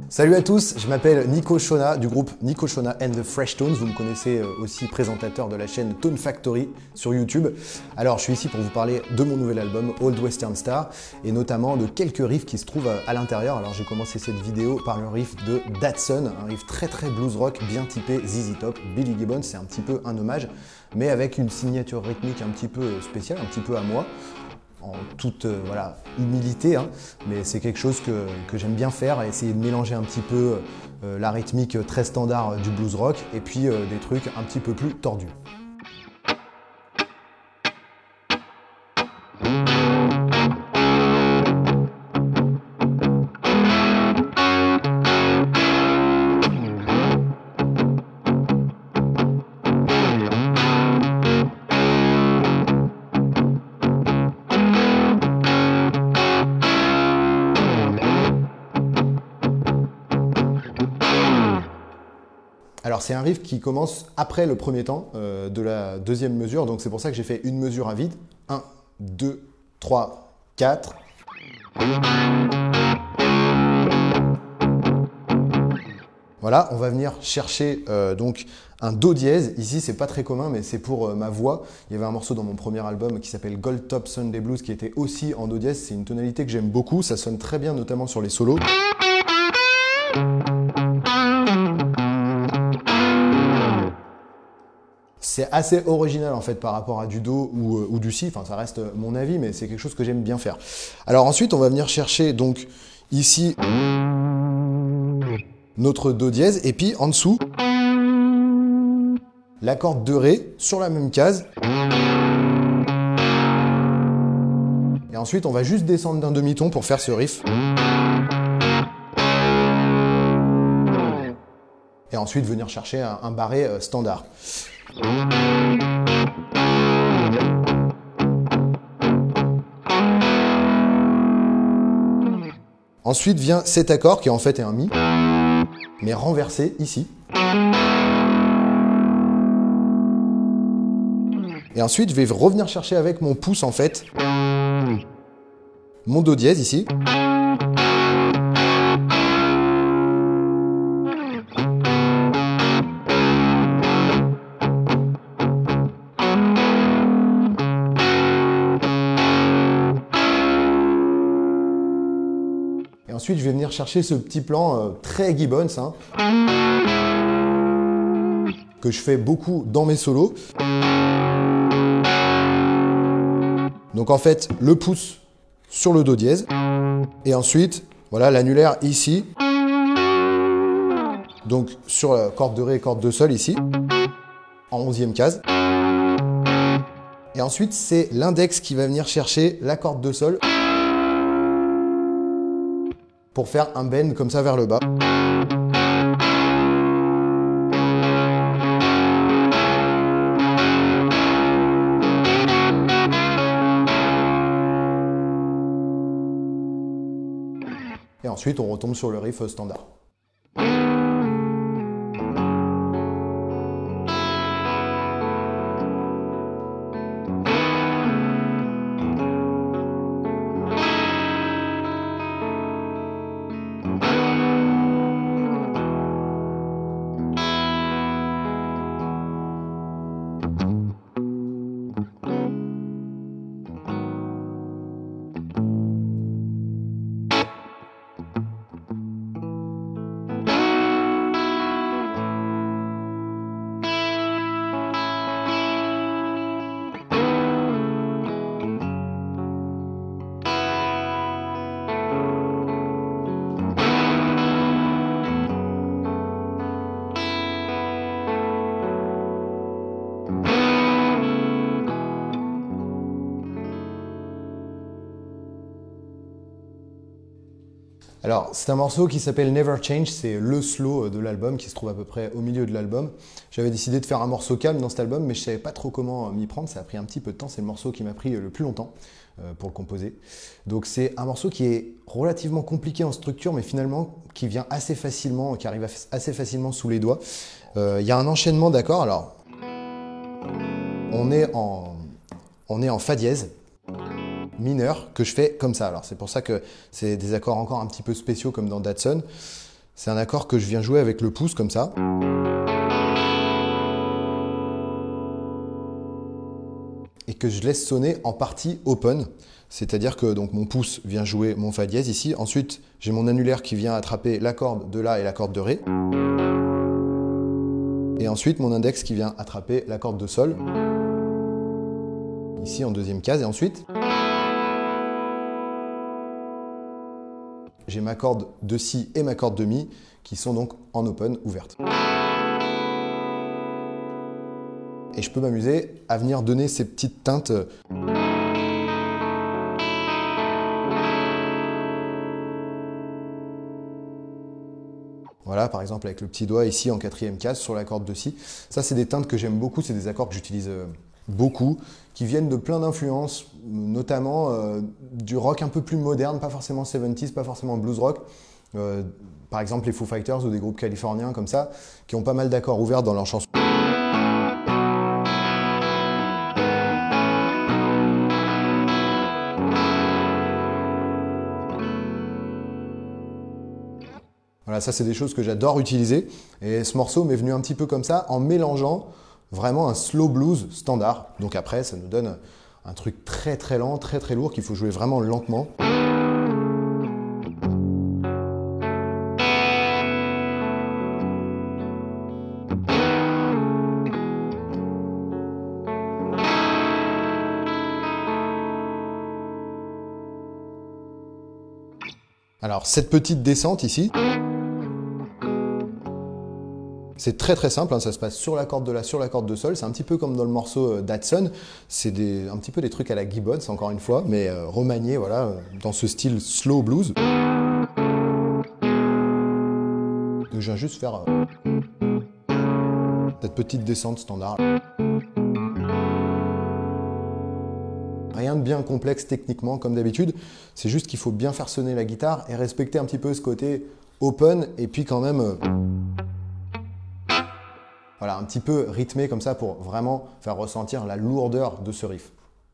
Salut à tous, je m'appelle Nico Shona du groupe Nico Shona and the Fresh Tones. Vous me connaissez aussi présentateur de la chaîne Tone Factory sur YouTube. Alors je suis ici pour vous parler de mon nouvel album Old Western Star et notamment de quelques riffs qui se trouvent à l'intérieur. Alors j'ai commencé cette vidéo par le riff de Datsun, un riff très blues rock bien typé ZZ Top, Billy Gibbons. C'est un petit peu un hommage mais avec une signature rythmique un petit peu spéciale, un petit peu à moi. En toute humilité, hein, mais c'est quelque chose que j'aime bien faire, essayer de mélanger un petit peu la rythmique très standard du blues rock et puis des trucs un petit peu plus tordus. Alors c'est un riff qui commence après le premier temps de la deuxième mesure, donc c'est pour ça que j'ai fait une mesure à vide. 1, 2, 3, 4. Voilà, on va venir chercher donc un Do dièse. Ici, c'est pas très commun, mais c'est pour ma voix. Il y avait un morceau dans mon premier album qui s'appelle Gold Top Sunday Blues qui était aussi en Do dièse. C'est une tonalité que j'aime beaucoup, ça sonne très bien, notamment sur les solos. C'est assez original en fait par rapport à du Do ou du Si, enfin ça reste mon avis, mais c'est quelque chose que j'aime bien faire. Alors ensuite, on va venir chercher donc ici notre Do dièse et puis en dessous l'accord de Ré sur la même case. Et ensuite, on va juste descendre d'un demi-ton pour faire ce riff. Et ensuite venir chercher un barré standard. Ensuite vient cet accord qui en fait est un Mi, mais renversé ici. Et ensuite je vais revenir chercher avec mon pouce en fait mon Do dièse ici. Et ensuite, je vais venir chercher ce petit plan très Gibbons, hein, que je fais beaucoup dans mes solos. Donc en fait, le pouce sur le Do dièse. Et ensuite, voilà l'annulaire ici. Donc sur la corde de Ré et corde de Sol ici, en 11e case. Et ensuite, c'est l'index qui va venir chercher la corde de Sol pour faire un bend comme ça vers le bas. Et ensuite, on retombe sur le riff standard. Alors, c'est un morceau qui s'appelle Never Change, c'est le slow de l'album qui se trouve à peu près au milieu de l'album. J'avais décidé de faire un morceau calme dans cet album, mais je ne savais pas trop comment m'y prendre, ça a pris un petit peu de temps, c'est le morceau qui m'a pris le plus longtemps pour le composer. Donc c'est un morceau qui est relativement compliqué en structure, mais finalement qui vient assez facilement, qui arrive assez facilement sous les doigts. Il y a un enchaînement d'accords, alors on est en Fa dièse mineur que je fais comme ça. Alors c'est pour ça que c'est des accords encore un petit peu spéciaux comme dans Datsun. C'est un accord que je viens jouer avec le pouce comme ça. Et que je laisse sonner en partie open. C'est-à-dire que donc, mon pouce vient jouer mon fa dièse ici. Ensuite, j'ai mon annulaire qui vient attraper la corde de la et la corde de ré. Et ensuite, mon index qui vient attraper la corde de sol. Ici en deuxième case. Et ensuite, j'ai ma corde de si et ma corde de mi qui sont donc en open, ouvertes. Et je peux m'amuser à venir donner ces petites teintes. Voilà, par exemple avec le petit doigt ici en quatrième case sur la corde de si. Ça, c'est des teintes que j'aime beaucoup, c'est des accords que j'utilise beaucoup, qui viennent de plein d'influences, notamment du rock un peu plus moderne, pas forcément 70s, pas forcément blues rock. Par exemple les Foo Fighters ou des groupes californiens comme ça, qui ont pas mal d'accords ouverts dans leurs chansons. Voilà, ça c'est des choses que j'adore utiliser. Et ce morceau m'est venu un petit peu comme ça, en mélangeant vraiment un slow blues standard. Donc après, ça nous donne un truc très très lent, très très lourd, qu'il faut jouer vraiment lentement. Alors, cette petite descente ici, c'est très très simple, hein, ça se passe sur la corde de la, sur la corde de sol. C'est un petit peu comme dans le morceau d'Hudson. C'est un petit peu des trucs à la Gibbons, encore une fois, mais remaniés, voilà, dans ce style slow blues. Je viens juste faire cette petite descente standard. Rien de bien complexe techniquement, comme d'habitude. C'est juste qu'il faut bien faire sonner la guitare et respecter un petit peu ce côté open et puis quand même... Voilà, un petit peu rythmé comme ça pour vraiment faire ressentir la lourdeur de ce riff.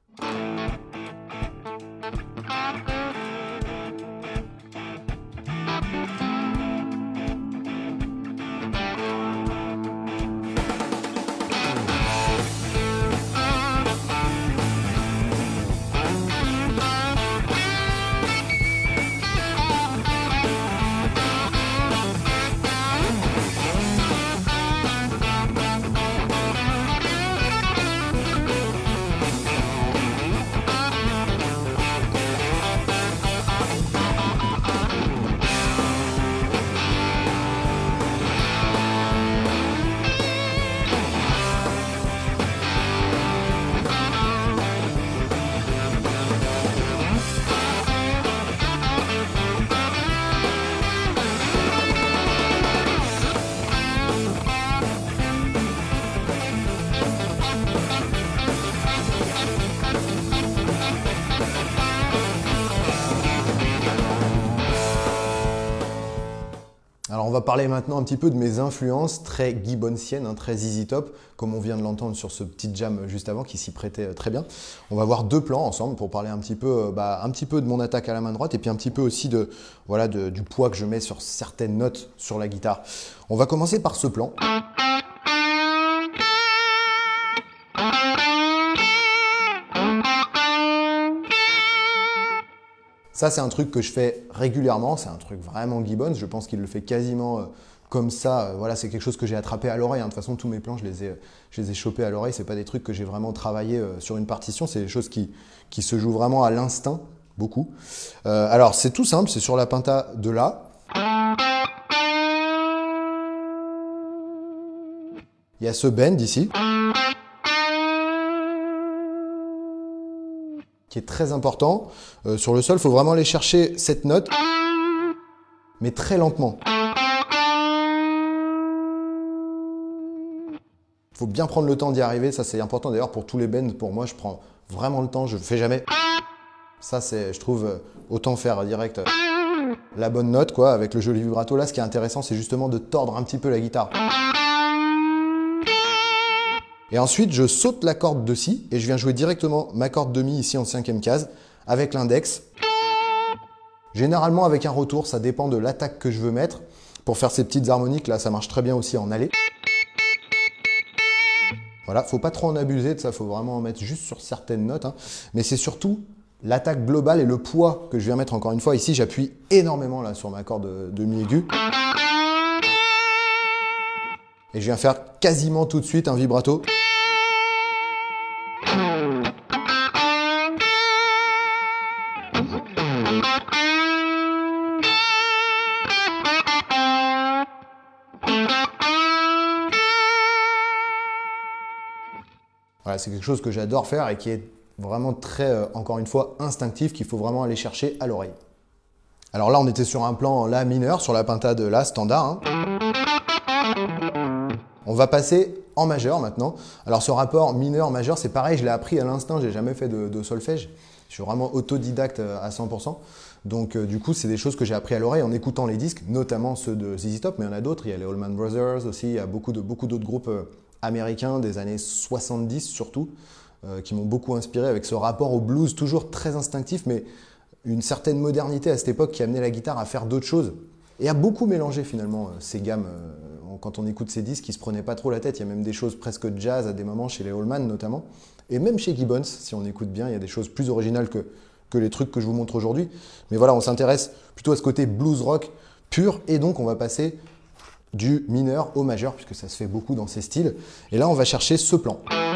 Alors on va parler maintenant un petit peu de mes influences très gibbonsiennes, hein, très ZZ Top, comme on vient de l'entendre sur ce petit jam juste avant qui s'y prêtait très bien. On va voir deux plans ensemble pour parler un petit peu de mon attaque à la main droite et puis un petit peu aussi voilà, du poids que je mets sur certaines notes sur la guitare. On va commencer par ce plan. Ça, c'est un truc que je fais régulièrement, c'est un truc vraiment Gibbons, je pense qu'il le fait quasiment comme ça. Voilà, c'est quelque chose que j'ai attrapé à l'oreille, hein. De toute façon, tous mes plans, je les ai chopés à l'oreille, c'est pas des trucs que j'ai vraiment travaillé sur une partition, c'est des choses qui se jouent vraiment à l'instinct, beaucoup. Alors, c'est tout simple, c'est sur la pinta de La. Il y a ce bend ici, qui est très important. Sur le sol, il faut vraiment aller chercher cette note, mais très lentement. Il faut bien prendre le temps d'y arriver, ça c'est important. D'ailleurs, pour tous les bends, pour moi, je prends vraiment le temps, je ne fais jamais. Ça, c'est, je trouve, autant faire direct la bonne note, quoi, avec le joli vibrato. Là, ce qui est intéressant, c'est justement de tordre un petit peu la guitare. Et ensuite, je saute la corde de Si et je viens jouer directement ma corde de Mi ici en 5e case avec l'index. Généralement avec un retour, ça dépend de l'attaque que je veux mettre. Pour faire ces petites harmoniques, là, ça marche très bien aussi en allée. Voilà, faut pas trop en abuser de ça, faut vraiment en mettre juste sur certaines notes, hein. Mais c'est surtout l'attaque globale et le poids que je viens mettre encore une fois. Ici, j'appuie énormément là sur ma corde de mi aigu. Et je viens faire quasiment tout de suite un vibrato. Voilà, c'est quelque chose que j'adore faire et qui est vraiment très, encore une fois, instinctif, qu'il faut vraiment aller chercher à l'oreille. Alors là, on était sur un plan La mineur, sur la pintade La standard, hein. On va passer en majeur maintenant. Alors ce rapport mineur-majeur, c'est pareil, je l'ai appris à l'instinct, j'ai jamais fait de solfège. Je suis vraiment autodidacte à 100%. Donc du coup, c'est des choses que j'ai appris à l'oreille en écoutant les disques, notamment ceux de ZZ Top, mais il y en a d'autres. Il y a les Allman Brothers aussi, il y a beaucoup d'autres groupes américains des années 70 surtout, qui m'ont beaucoup inspiré avec ce rapport au blues toujours très instinctif, mais une certaine modernité à cette époque qui amenait la guitare à faire d'autres choses et à beaucoup mélanger finalement ces gammes. Quand on écoute ces disques, ils ne se prenaient pas trop la tête. Il y a même des choses presque jazz à des moments chez les Allman notamment. Et même chez Gibbons, si on écoute bien, il y a des choses plus originales que les trucs que je vous montre aujourd'hui. Mais voilà, on s'intéresse plutôt à ce côté blues rock pur. Et donc, on va passer du mineur au majeur, puisque ça se fait beaucoup dans ces styles. Et là, on va chercher ce plan.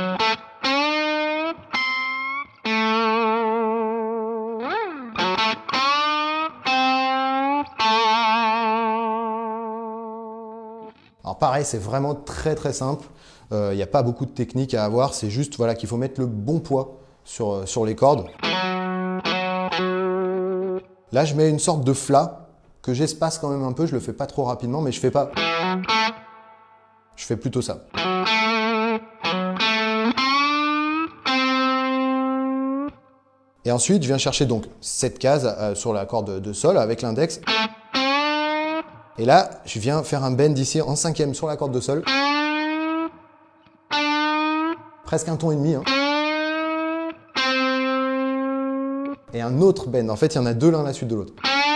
Alors pareil, c'est vraiment très simple. Il n'y a pas beaucoup de technique à avoir. C'est juste voilà, qu'il faut mettre le bon poids sur les cordes. Là, je mets une sorte de flat que j'espace quand même un peu. Je le fais pas trop rapidement, mais je fais pas. Je fais plutôt ça. Et ensuite, je viens chercher donc cette case sur la corde de sol avec l'index. Et là, je viens faire un bend ici en cinquième sur la corde de sol. Presque un ton et demi, hein. Et un autre bend. En fait, il y en a deux l'un à la suite de l'autre.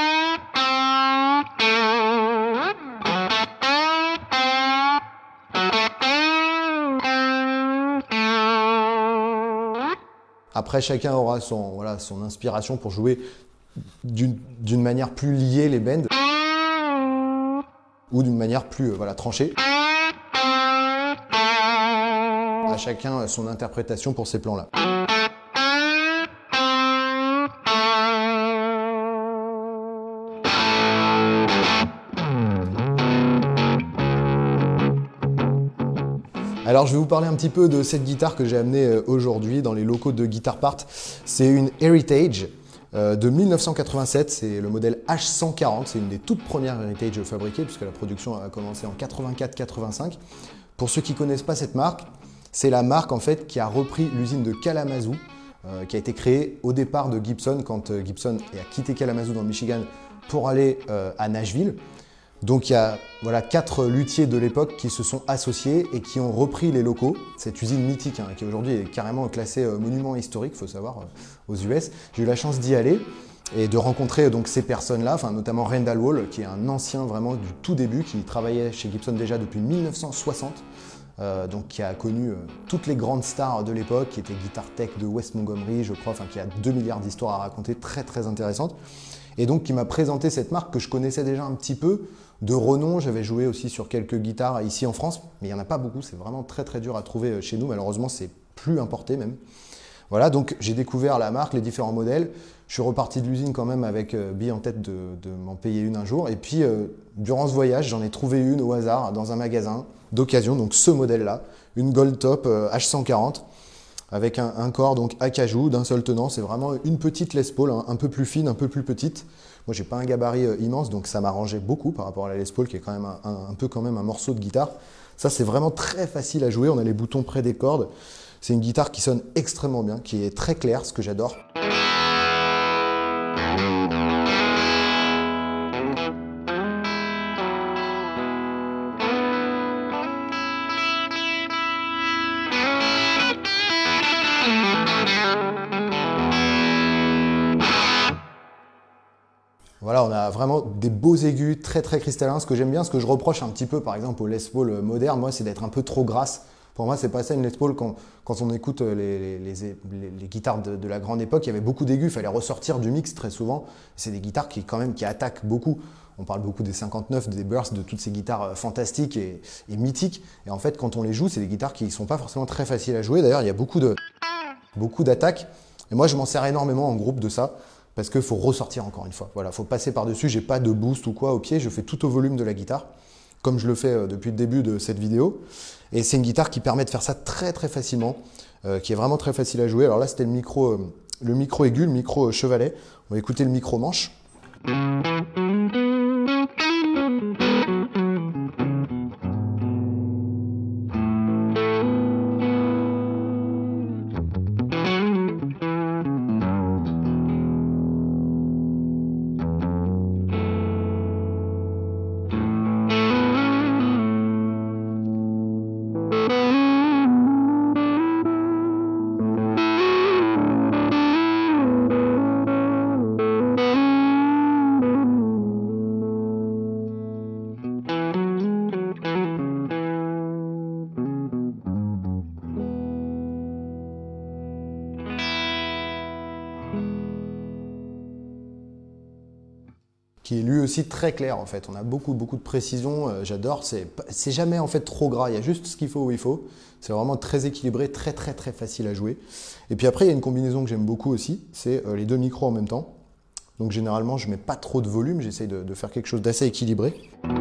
Après, chacun aura son inspiration pour jouer d'une manière plus liée les bends ou d'une manière plus tranchée. À chacun son interprétation pour ces plans-là. Alors je vais vous parler un petit peu de cette guitare que j'ai amenée aujourd'hui dans les locaux de Guitar Part. C'est une Heritage de 1987, c'est le modèle H140, c'est une des toutes premières Heritage fabriquées puisque la production a commencé en 84-85. Pour ceux qui ne connaissent pas cette marque, c'est la marque en fait qui a repris l'usine de Kalamazoo, qui a été créée au départ de Gibson quand Gibson a quitté Kalamazoo dans le Michigan pour aller à Nashville. Donc il y a 4 luthiers de l'époque qui se sont associés et qui ont repris les locaux. Cette usine mythique qui aujourd'hui est carrément classée monument historique, il faut savoir, aux US. J'ai eu la chance d'y aller et de rencontrer donc ces personnes-là, notamment Randall Wall, qui est un ancien vraiment du tout début, qui travaillait chez Gibson déjà depuis 1960. Donc qui a connu toutes les grandes stars de l'époque, qui était Guitar Tech de Wes Montgomery, je crois, qui a 2 milliards d'histoires à raconter, très intéressantes. Et donc qui m'a présenté cette marque que je connaissais déjà un petit peu, de renom. J'avais joué aussi sur quelques guitares ici en France, mais il n'y en a pas beaucoup, c'est vraiment très dur à trouver chez nous, malheureusement c'est plus importé même. Voilà, donc j'ai découvert la marque, les différents modèles. Je suis reparti de l'usine quand même avec bille en tête de m'en payer une un jour. Et puis, durant ce voyage, j'en ai trouvé une au hasard dans un magasin d'occasion. Donc ce modèle-là, une Gold Top H140 avec un corps donc acajou d'un seul tenant. C'est vraiment une petite Les Paul, un peu plus fine, un peu plus petite. Moi, j'ai pas un gabarit immense, donc ça m'arrangeait beaucoup par rapport à la Les Paul qui est quand même un peu quand même un morceau de guitare. Ça, c'est vraiment très facile à jouer. On a les boutons près des cordes. C'est une guitare qui sonne extrêmement bien, qui est très claire, ce que j'adore. Voilà, on a vraiment des beaux aigus très très cristallins. Ce que j'aime bien, ce que je reproche un petit peu par exemple aux Les Paul modernes, moi, c'est d'être un peu trop grasse. Pour moi, c'est pas ça une Les Paul. Quand on écoute les guitares de la grande époque, il y avait beaucoup d'aigus, il fallait ressortir du mix très souvent. C'est des guitares qui quand même qui attaquent beaucoup. On parle beaucoup des 59, des bursts, de toutes ces guitares fantastiques et mythiques. Et en fait, quand on les joue, c'est des guitares qui ne sont pas forcément très faciles à jouer. D'ailleurs, il y a beaucoup d'attaques. Et moi, je m'en sers énormément en groupe de ça. Parce qu'il faut ressortir encore une fois. Voilà, il faut passer par-dessus. J'ai pas de boost ou quoi au pied. Je fais tout au volume de la guitare, comme je le fais depuis le début de cette vidéo. Et c'est une guitare qui permet de faire ça très très facilement, qui est vraiment très facile à jouer. Alors là, c'était le micro aigu, le micro chevalet. On va écouter le micro manche. Qui est lui aussi très clair en fait. On a beaucoup de précision, j'adore. C'est jamais en fait trop gras, il y a juste ce qu'il faut où il faut. C'est vraiment très équilibré, très facile à jouer. Et puis après, il y a une combinaison que j'aime beaucoup aussi, c'est les deux micros en même temps. Donc généralement, je mets pas trop de volume, j'essaye de faire quelque chose d'assez équilibré.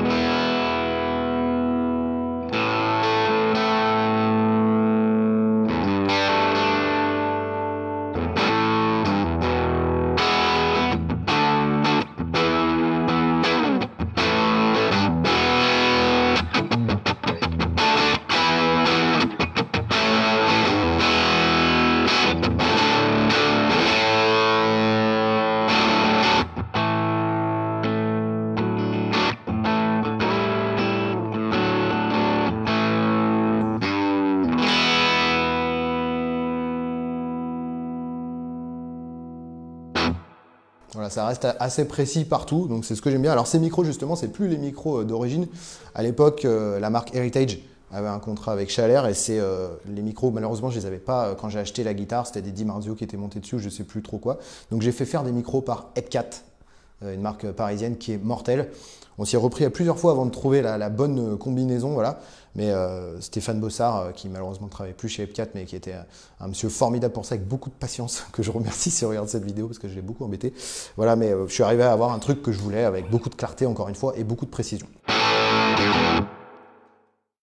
Voilà, ça reste assez précis partout, donc c'est ce que j'aime bien. Alors ces micros justement, c'est plus les micros d'origine. À l'époque, la marque Heritage avait un contrat avec Schaller et c'est les micros, malheureusement, je les avais pas quand j'ai acheté la guitare. C'était des Di Marzio qui étaient montés dessus, je sais plus trop quoi. Donc j'ai fait faire des micros par Epcat, une marque parisienne qui est mortelle. On s'y est repris à plusieurs fois avant de trouver la bonne combinaison, voilà. Mais Stéphane Bossard, qui malheureusement ne travaillait plus chez Epcat, mais qui était un monsieur formidable pour ça, avec beaucoup de patience, que je remercie si on regarde cette vidéo, parce que je l'ai beaucoup embêté. Voilà, mais je suis arrivé à avoir un truc que je voulais, avec beaucoup de clarté, encore une fois, et beaucoup de précision.